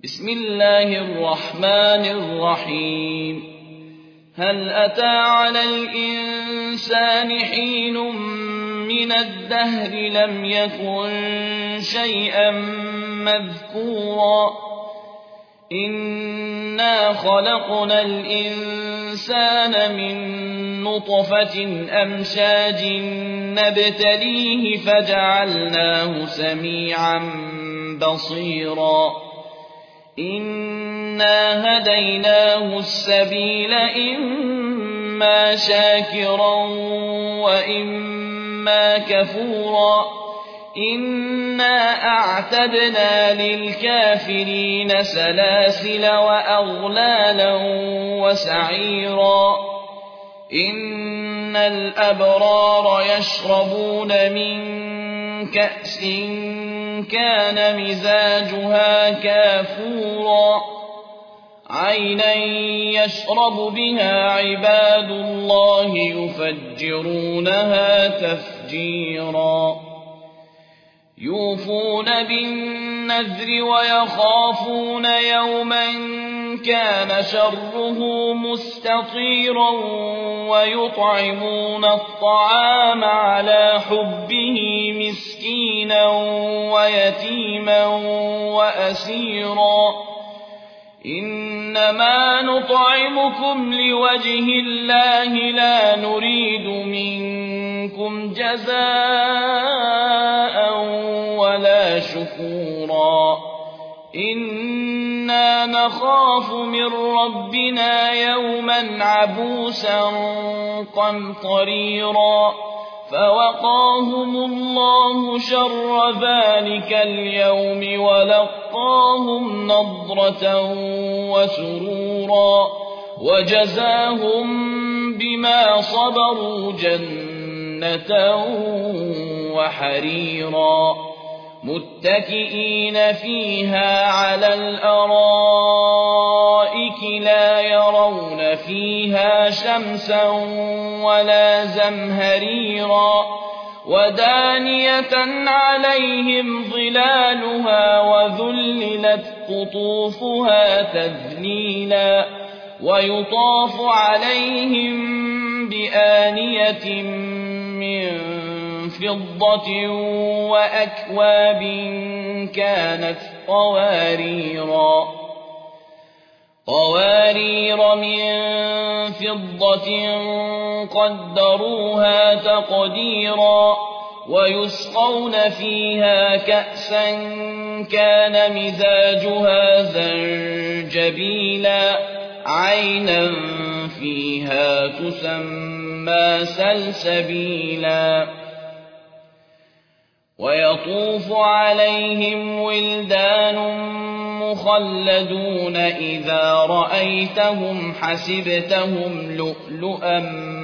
بسم الله الرحمن الرحيم هل أتى على الإنسان حين من الدهر لم يكن شيئا مذكورا إنا خلقنا الإنسان من نطفة أمشاج نبتليه فجعلناه سميعا بصيرا إنا هديناه السبيل إما شاكرا وإما كفورا إنا أعتدنا للكافرين سلاسل وأغلالا وسعيرا إن الأبرار يشربون من كأس كان مزاجها كافورا عينا يشرب بها عباد الله يفجرونها تفجيرا يوفون بالنذر ويخافون يوما كان شره مستطيرا ويطعمون الطعام على حبه مسكينا ويتيما وأسيرا إنما نطعمكم لوجه الله لا نريد منكم جزاء ولا شكورا إنا نخاف من ربنا يوما عبوسا قمطريرا فوقاهم الله شر ذلك اليوم ولقاهم نضرة وسرورا وجزاهم بما صبروا جنة وحريرا متكئين فيها على الأرائك لا يرون فيها شمسا ولا زمهريرا ودانية عليهم ظلالها وذللت قطوفها تذليلا ويطاف عليهم بآنية من فضة وأكواب كانت قوارير من فضة قدروها تقديرا ويسقون فيها كأسا كان مزاجها زنجبيلا عينا فيها تسمى سلسبيلا ويطوف عليهم ولدان مخلدون إذا رأيتهم حسبتهم لؤلؤا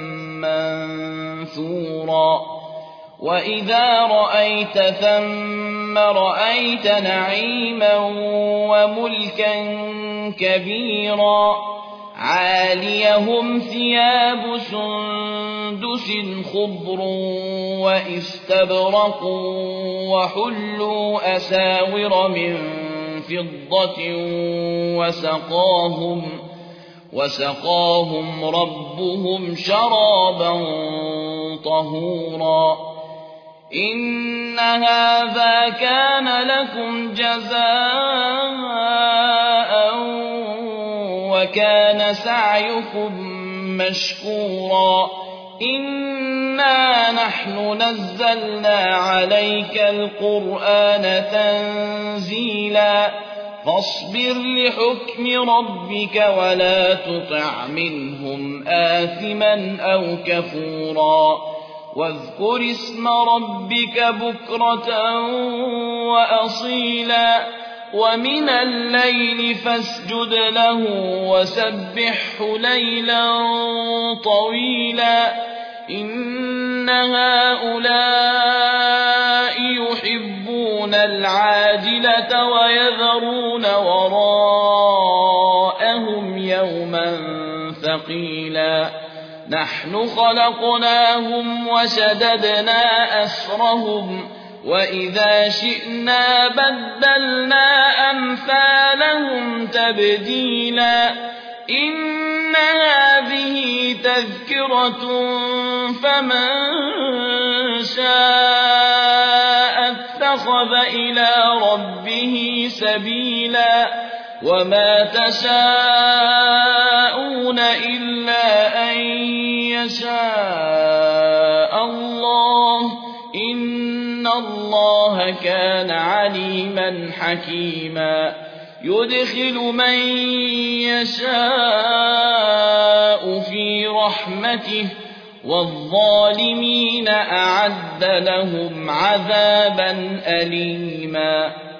منثورا وإذا رأيت ثم رأيت نعيما وملكا كبيرا عاليهم ثياب سندس خضر واستبرق وحلوا أساور من فضة وسقاهم ربهم شرابا طهورا إن هذا كان لكم جزاء وكان سعيكم مشكورا إنا نحن نزلنا عليك القرآن تنزيلا فاصبر لحكم ربك ولا تطع منهم آثما أو كفورا واذكر اسم ربك بكرة وأصيلا ومن الليل فاسجد له وسبحه ليلا طويلا إن هؤلاء يحبون العاجلة ويذرون وراءهم يوما ثقيلا نحن خلقناهم وشددنا أسرهم وإذا شئنا بدلنا أمثالهم تبديلا إن هذه تذكرة فمن شاء اتخذ إلى ربه سبيلا وما تشاءون إلا أن يشاء الله إن الله كان عليما حكيما يدخل من يشاء في رحمته والظالمين أعد لهم عذابا أليما